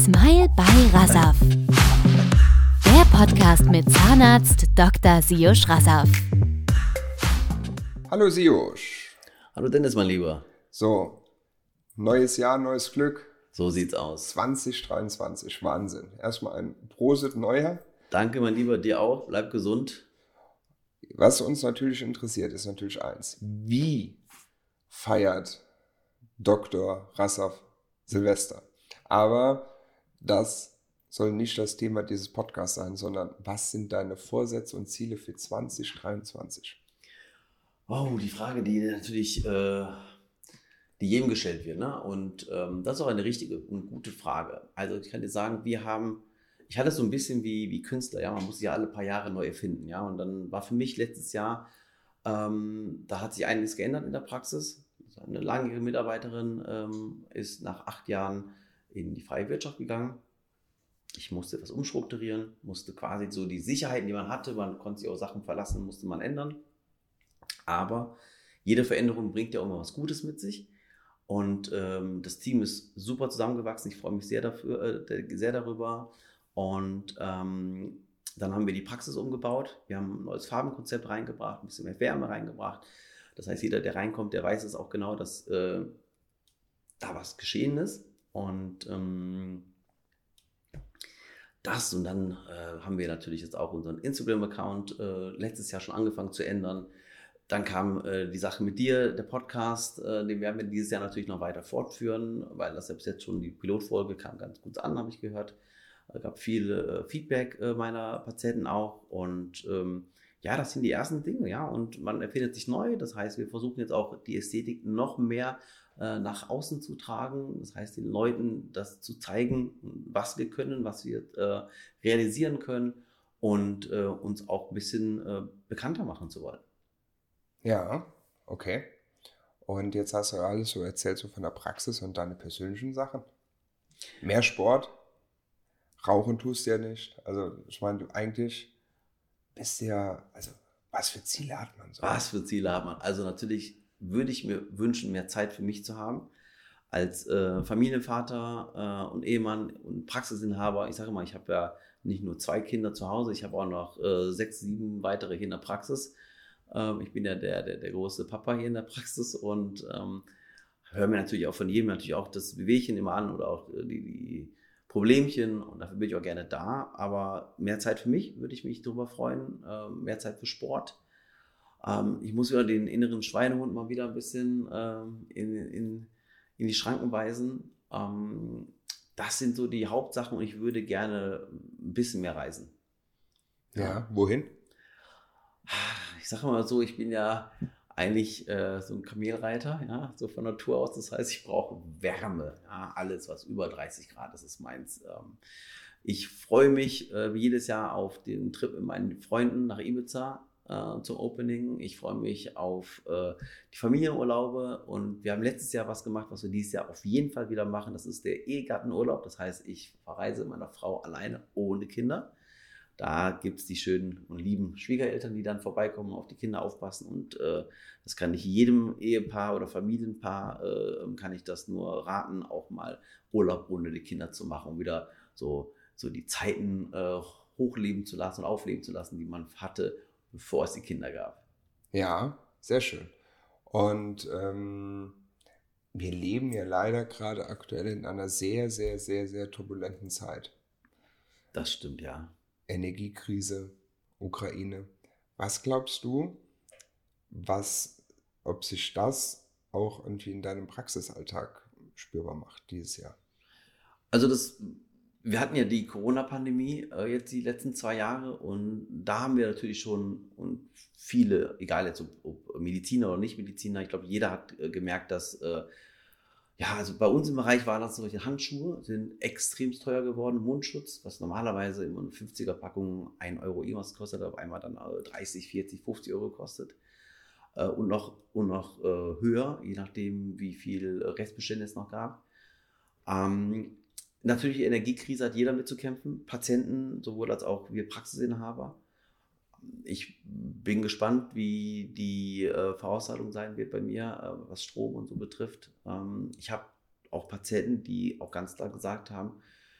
Smile by Rassaf. Der Podcast mit Zahnarzt Dr. Siusch Rassaf. Hallo Siusch. Hallo Dennis, mein Lieber. So, neues Jahr, neues Glück. So sieht's aus. 2023, Wahnsinn. Erstmal ein Prosit Neujahr. Danke, mein Lieber, dir auch. Bleib gesund. Was uns natürlich interessiert, ist natürlich eins. Wie feiert Dr. Rassaf Silvester? Aber das soll nicht das Thema dieses Podcasts sein, sondern was sind deine Vorsätze und Ziele für 2023? Oh, die Frage, die natürlich die jedem gestellt wird, ne? Und das ist auch eine richtige und gute Frage. Also ich kann dir sagen, ich hatte es so ein bisschen wie Künstler, ja, man muss sich ja alle paar Jahre neu erfinden, ja. Und dann war für mich letztes Jahr, da hat sich einiges geändert in der Praxis. Eine langjährige Mitarbeiterin ist nach 8 Jahren in die freie Wirtschaft gegangen. Ich musste etwas umstrukturieren, musste quasi so die Sicherheiten, die man hatte, man konnte sich auf Sachen verlassen, musste man ändern. Aber jede Veränderung bringt ja auch immer was Gutes mit sich. Und das Team ist super zusammengewachsen. Ich freue mich sehr darüber. Und dann haben wir die Praxis umgebaut. Wir haben ein neues Farbenkonzept reingebracht, ein bisschen mehr Wärme reingebracht. Das heißt, jeder, der reinkommt, der weiß es auch genau, dass da was geschehen ist. Und dann haben wir natürlich jetzt auch unseren Instagram-Account letztes Jahr schon angefangen zu ändern. Dann kam die Sache mit dir, der Podcast, den werden wir dieses Jahr natürlich noch weiter fortführen, weil das selbst jetzt schon die Pilotfolge kam ganz gut an, habe ich gehört. Es gab viel Feedback meiner Patienten auch und ja, das sind die ersten Dinge, ja, und man erfindet sich neu. Das heißt, wir versuchen jetzt auch die Ästhetik noch mehr nach außen zu tragen. Das heißt, den Leuten das zu zeigen, was wir können, was wir realisieren können und uns auch ein bisschen bekannter machen zu wollen. Ja, okay. Und jetzt hast du alles so erzählt, so von der Praxis und deine persönlichen Sachen. Mehr Sport, Rauchen tust du ja nicht. Also ich meine, du eigentlich bist ja, also was für Ziele hat man so? Was für Ziele hat man? Also natürlich würde ich mir wünschen, mehr Zeit für mich zu haben. Als Familienvater und Ehemann und Praxisinhaber. Ich sage immer, ich habe ja nicht nur 2 Kinder zu Hause, ich habe auch noch 6, 7 weitere hier in der Praxis. Ich bin ja der große Papa hier in der Praxis und höre mir natürlich auch von jedem natürlich auch das Wehwehchen immer an oder auch die Problemchen und dafür bin ich auch gerne da. Aber mehr Zeit für mich würde ich mich darüber freuen, mehr Zeit für Sport. Ich muss wieder den inneren Schweinehund mal wieder ein bisschen in die Schranken weisen. Das sind so die Hauptsachen und ich würde gerne ein bisschen mehr reisen. Ja, wohin? Ich sage mal so, ich bin ja eigentlich so ein Kamelreiter, ja, so von Natur aus. Das heißt, ich brauche Wärme, ja, alles, was über 30 Grad ist, ist meins. Ich freue mich wie jedes Jahr auf den Trip mit meinen Freunden nach Ibiza zum Opening. Ich freue mich auf die Familienurlaube und wir haben letztes Jahr was gemacht, was wir dieses Jahr auf jeden Fall wieder machen. Das ist der Ehegattenurlaub. Das heißt, ich verreise mit meiner Frau alleine ohne Kinder. Da gibt es die schönen und lieben Schwiegereltern, die dann vorbeikommen, auf die Kinder aufpassen. Und das kann ich jedem Ehepaar oder Familienpaar, kann ich das nur raten, auch mal Urlaub ohne die Kinder zu machen, um wieder so die Zeiten hochleben zu lassen und aufleben zu lassen, die man hatte, bevor es die Kinder gab. Ja, sehr schön. Und wir leben ja leider gerade aktuell in einer sehr, sehr, sehr, sehr turbulenten Zeit. Das stimmt, ja. Energiekrise, Ukraine. Was glaubst du, ob sich das auch irgendwie in deinem Praxisalltag spürbar macht dieses Jahr? Also wir hatten ja die Corona-Pandemie jetzt die letzten 2 Jahre und da haben wir natürlich schon und viele, egal jetzt ob Mediziner oder nicht Mediziner, ich glaube, jeder hat gemerkt, dass ja, also bei uns im Bereich waren das solche Handschuhe, sind extrem teuer geworden. Mundschutz, was normalerweise immer eine 50er-Packung 1 Euro irgendwas kostet, auf einmal dann 30, 40, 50 Euro kostet. Und noch höher, je nachdem, wie viel Restbestände es noch gab. Natürlich, die Energiekrise hat jeder mitzukämpfen, Patienten sowohl als auch wir Praxisinhaber. Ich bin gespannt, wie die Vorauszahlung sein wird bei mir, was Strom und so betrifft. Ich habe auch Patienten, die auch ganz klar gesagt haben,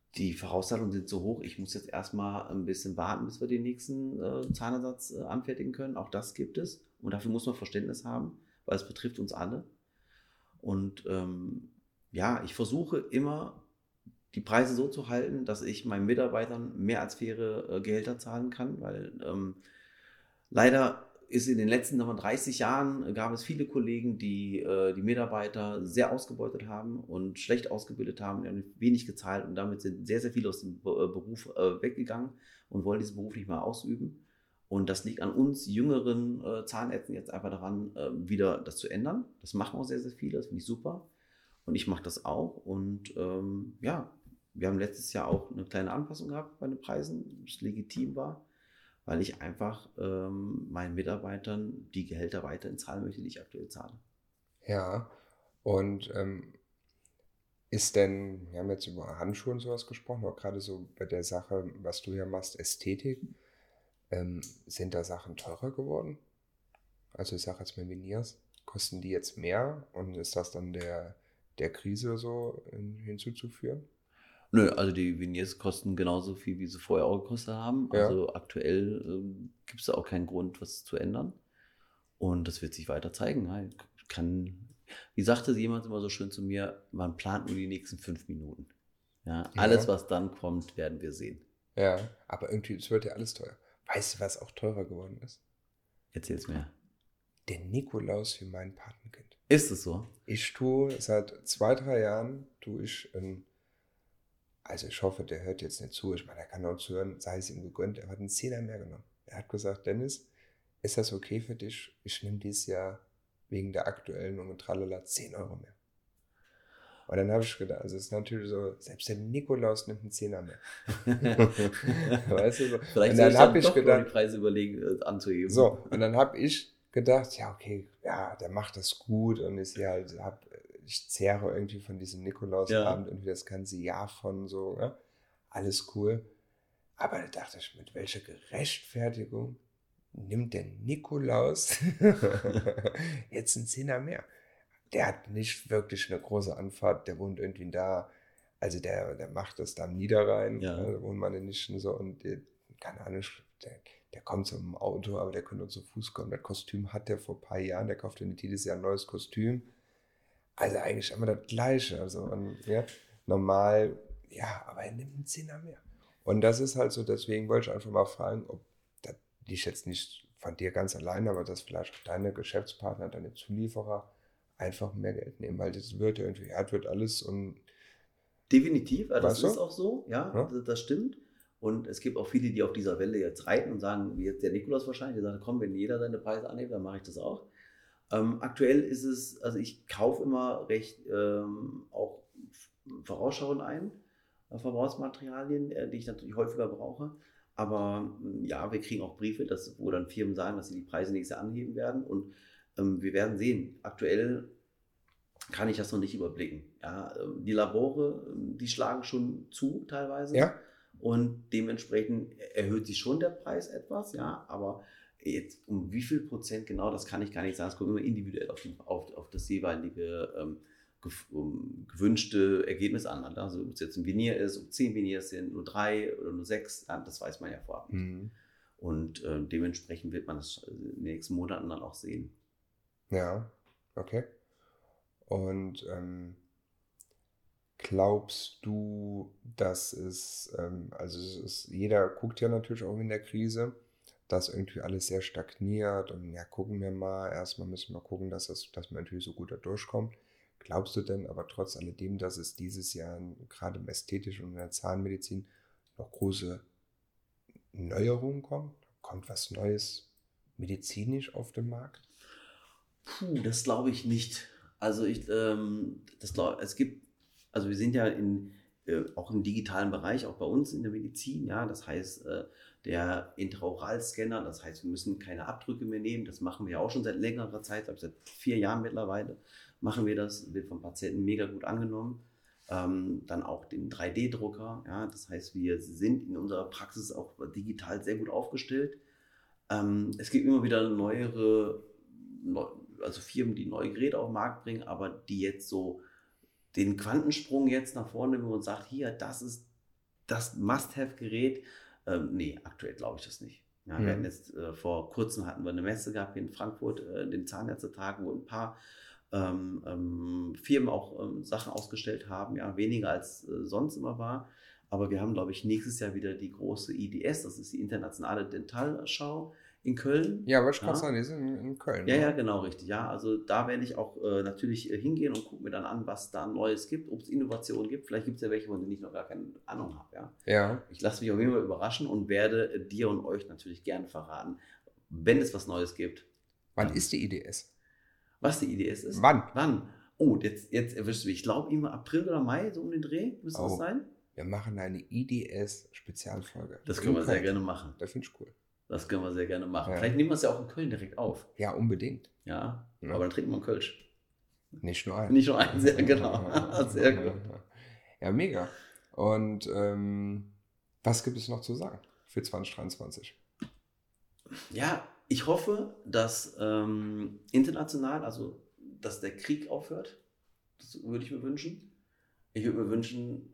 die Vorauszahlungen sind so hoch, ich muss jetzt erstmal ein bisschen warten, bis wir den nächsten Zahnersatz anfertigen können. Auch das gibt es. Und dafür muss man Verständnis haben, weil es betrifft uns alle. Und ich versuche immer, die Preise so zu halten, dass ich meinen Mitarbeitern mehr als faire Gehälter zahlen kann, weil leider ist in den letzten 30 Jahren gab es viele Kollegen, die die Mitarbeiter sehr ausgebeutet haben und schlecht ausgebildet haben, die haben wenig gezahlt und damit sind sehr, sehr viele aus dem Beruf weggegangen und wollen diesen Beruf nicht mehr ausüben. Und das liegt an uns jüngeren Zahnärzten jetzt einfach daran, wieder das zu ändern. Das machen auch sehr, sehr viele, das finde ich super. Und ich mache das auch. Und wir haben letztes Jahr auch eine kleine Anpassung gehabt bei den Preisen, das legitim war, weil ich einfach meinen Mitarbeitern die Gehälter weiterhin zahlen möchte, die ich aktuell zahle. Ja, und ist denn, wir haben jetzt über Handschuhe und sowas gesprochen, auch gerade so bei der Sache, was du ja machst, Ästhetik, sind da Sachen teurer geworden? Also ich sage jetzt mal Veneers, kosten die jetzt mehr und ist das dann der Krise so hinzuzuführen? Nö, also die Veneers kosten genauso viel, wie sie vorher auch gekostet haben. Ja. Also aktuell gibt es da auch keinen Grund, was zu ändern. Und das wird sich weiter zeigen. Wie sagte jemand immer so schön zu mir, man plant nur die nächsten 5 Minuten. Ja, alles, was dann kommt, werden wir sehen. Ja, aber irgendwie, es wird ja alles teuer. Weißt du, was auch teurer geworden ist? Erzähl's mir. Der Nikolaus für mein Patenkind. Ist es so? Ich tue seit 2-3 Jahren, also ich hoffe, der hört jetzt nicht zu, ich meine, er kann auch zuhören, sei es ihm gegönnt, er hat einen Zehner mehr genommen. Er hat gesagt, Dennis, ist das okay für dich? Ich nehme dieses Jahr wegen der aktuellen und tralala 10 Euro mehr. Und dann habe ich gedacht, also es ist natürlich so, selbst der Nikolaus nimmt einen Zehner mehr. Weißt du so? Vielleicht soll ich dann doch gedacht, die Preise überlegen, anzuheben. So, und dann habe ich gedacht, ja okay, ja, der macht das gut und ist ja halt, ich zehre irgendwie von diesem Nikolausabend irgendwie das ganze Jahr von so, ne? Alles cool. Aber da dachte ich, mit welcher Gerechtfertigung nimmt der Nikolaus jetzt einen Zehner mehr? Der hat nicht wirklich eine große Anfahrt, der wohnt irgendwie da, also der macht das da am Niederrhein, da wohnt meine Nichten so und keine Ahnung, der kommt so im Auto, aber der könnte auch zu Fuß kommen. Das Kostüm hat der vor ein paar Jahren, der kauft ja nicht jedes Jahr ein neues Kostüm. Also eigentlich immer das Gleiche. Also normal, ja, aber er nimmt einen Zehner mehr. Und das ist halt so, deswegen wollte ich einfach mal fragen, ob das liegt jetzt nicht von dir ganz alleine, aber dass vielleicht auch deine Geschäftspartner, deine Zulieferer einfach mehr Geld nehmen, weil das wird ja irgendwie, wird alles und... Definitiv, also das ist auch so, ja, das stimmt. Und es gibt auch viele, die auf dieser Welle jetzt reiten und sagen, wie jetzt der Nikolaus wahrscheinlich, der sagt, komm, wenn jeder seine Preise annimmt, dann mache ich das auch. Aktuell ist es, also ich kaufe immer recht auch vorausschauend ein, Verbrauchsmaterialien, die ich natürlich häufiger brauche. Aber ja, wir kriegen auch Briefe, wo dann Firmen sagen, dass sie die Preise nächstes Jahr anheben werden. Und wir werden sehen. Aktuell kann ich das noch nicht überblicken. Ja, die Labore, die schlagen schon zu teilweise. Ja. Und dementsprechend erhöht sich schon der Preis etwas, ja, aber jetzt um wie viel Prozent genau, das kann ich gar nicht sagen. Es kommt immer individuell auf das jeweilige gewünschte Ergebnis an. Also ob es jetzt ein Veneer ist, ob 10 Veneers sind, nur 3 oder nur 6, das weiß man ja vorab nicht. Mhm. Und dementsprechend wird man das in den nächsten Monaten dann auch sehen. Ja, okay. Und glaubst du, dass jeder guckt ja natürlich auch in der Krise, dass irgendwie alles sehr stagniert und ja, gucken wir mal, erstmal müssen wir gucken, dass man natürlich so gut da durchkommt. Glaubst du denn aber trotz alledem, dass es dieses Jahr gerade im Ästhetischen und in der Zahnmedizin noch große Neuerungen kommt? Kommt was Neues medizinisch auf den Markt? Das glaube ich nicht. Also wir sind ja auch im digitalen Bereich, auch bei uns in der Medizin, ja, das heißt, der Intraoralscanner, das heißt, wir müssen keine Abdrücke mehr nehmen, das machen wir auch schon seit längerer Zeit, seit 4 Jahren mittlerweile machen wir das, wird vom Patienten mega gut angenommen. Dann auch den 3D-Drucker, ja, das heißt, wir sind in unserer Praxis auch digital sehr gut aufgestellt. Es gibt immer wieder also Firmen, die neue Geräte auf den Markt bringen, aber die jetzt so den Quantensprung jetzt nach vorne, wo man sagt, hier, das ist das Must-Have-Gerät, nee, aktuell glaube ich das nicht. Ja, wir hatten jetzt vor kurzem hatten wir eine Messe gehabt in Frankfurt, den Zahnärztetag, wo ein paar Firmen auch Sachen ausgestellt haben, ja, weniger als sonst immer war. Aber wir haben, glaube ich, nächstes Jahr wieder die große IDS, das ist die Internationale Dentalschau in Köln. Ja, wollte ich gerade sagen, die sind in Köln. Ja, ja, genau, richtig. Ja, also da werde ich auch natürlich hingehen und gucke mir dann an, was da Neues gibt, ob es Innovationen gibt. Vielleicht gibt es ja welche, von denen ich noch gar keine Ahnung habe. Ja? Ja. Ich lasse mich auf jeden Fall überraschen und werde dir und euch natürlich gerne verraten, wenn es was Neues gibt. Wann ist die IDS? Was die IDS ist? Wann? Oh, jetzt erwischst du mich. Ich glaube, immer April oder Mai, so um den Dreh, müsste das sein. Wir machen eine IDS-Spezialfolge. Das können wir sehr gerne machen. Das finde ich cool. Das können wir sehr gerne machen. Ja. Vielleicht nehmen wir es ja auch in Köln direkt auf. Ja, unbedingt. Ja, aber dann trinken wir einen Kölsch. Nicht nur einen. Nicht nur einen, sehr genau. Sehr gut. Ja, mega. Und was gibt es noch zu sagen für 2023? Ja, ich hoffe, dass international, also dass der Krieg aufhört. Das würde ich mir wünschen. Ich würde mir wünschen,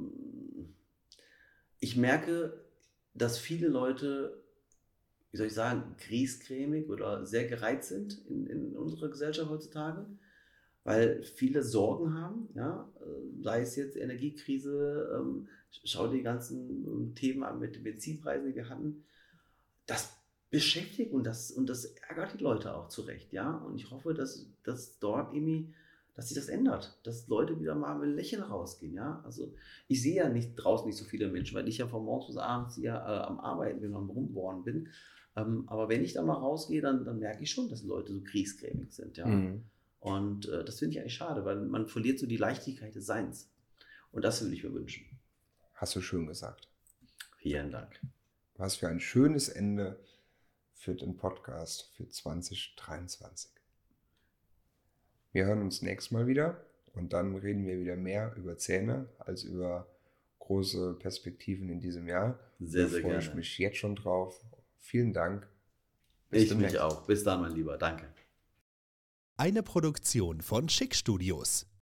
ich merke, dass viele Leute, wie soll ich sagen, griesgrämig oder sehr gereizt sind in unserer Gesellschaft heutzutage, weil viele Sorgen haben, ja, sei es jetzt Energiekrise, schau die ganzen Themen an mit den Benzinpreisen, die wir hatten. Das beschäftigt und das ärgert die Leute auch zurecht, ja. Und ich hoffe, dass dort irgendwie, dass sich das ändert, dass Leute wieder mal mit Lächeln rausgehen, ja. Also ich sehe ja draußen nicht so viele Menschen, weil ich ja von morgens bis abends hier am Arbeiten bin und am Rumbohren bin. Aber wenn ich da mal rausgehe, dann merke ich schon, dass Leute so griesgrämig sind, ja. Mhm. Und das finde ich eigentlich schade, weil man verliert so die Leichtigkeit des Seins. Und das würde ich mir wünschen. Hast du schön gesagt. Vielen Dank. Was für ein schönes Ende für den Podcast für 2023. Wir hören uns nächstes Mal wieder und dann reden wir wieder mehr über Zähne als über große Perspektiven in diesem Jahr. Sehr, sehr Da freue gerne. ich mich jetzt schon drauf. Vielen Dank. Ich mich auch. Bis dann, mein Lieber. Danke. Eine Produktion von Schick Studios.